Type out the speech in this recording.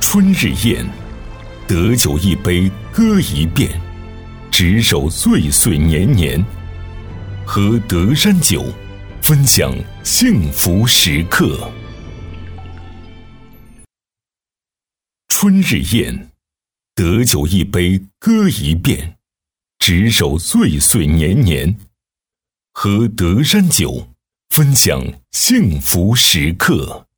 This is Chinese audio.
春日宴，得酒一杯歌一遍，执手岁岁年年。喝德山酒，分享幸福时刻。春日宴，得酒一杯歌一遍，执手岁岁年年。喝德山酒，分享幸福时刻。